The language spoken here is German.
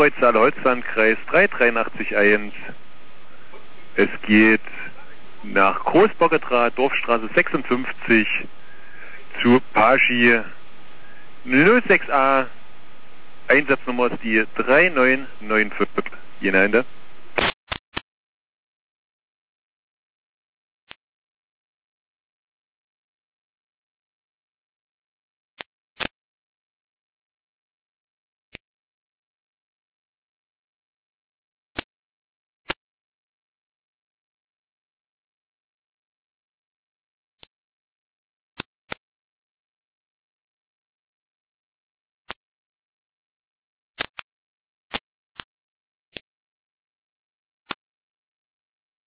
Kreuz-Saale-Holzlandkreis 383-1. Es geht nach Großboggedrath, Dorfstraße 56 zu Paschi 06a. Einsatznummer ist die 3995. Jene Ende.